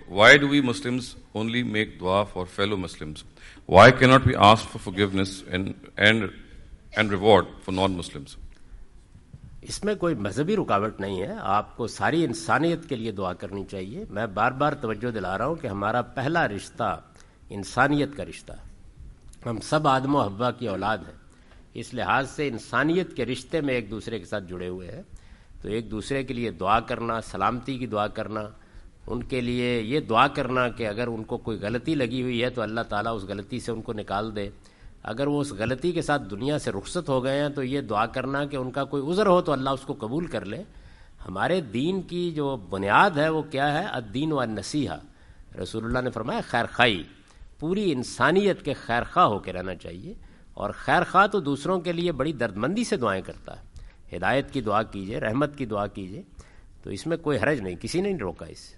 why do we Muslims only make dua for fellow Muslims? Why cannot we ask for forgiveness and reward for non-Muslims? اس میں کوئی مذہبی رکاوٹ نہیں ہے. آپ کو ساری انسانیت کے لیے دعا کرنی چاہیے. میں بار بار توجہ دلا رہا ہوں کہ ہمارا پہلا رشتہ انسانیت کا رشتہ ہے. ہم سب آدم و حوا کی اولاد ہیں. اس لحاظ سے انسانیت کے رشتے میں ایک دوسرے کے ساتھ جڑے ہوئے ہیں. تو ایک دوسرے کے لیے دعا کرنا, سلامتی کی دعا کرنا, ان کے لیے یہ دعا کرنا کہ اگر ان کو کوئی غلطی لگی ہوئی ہے تو اللہ تعالیٰ اس غلطی سے ان کو نکال دے. اگر وہ اس غلطی کے ساتھ دنیا سے رخصت ہو گئے ہیں تو یہ دعا کرنا کہ ان کا کوئی عذر ہو تو اللہ اس کو قبول کر لے. ہمارے دین کی جو بنیاد ہے وہ کیا ہے؟ الدین والنصیحہ. رسول اللہ نے فرمایا خیر خواہی, پوری انسانیت کے خیر خواہ ہو کے رہنا چاہیے. اور خیر خواہ تو دوسروں کے لیے بڑی دردمندی سے دعائیں کرتا ہے. ہدایت کی دعا کیجیے, رحمت کی دعا کیجیے, تو اس میں کوئی حرج نہیں, کسی نے نہیں روکا اس سے.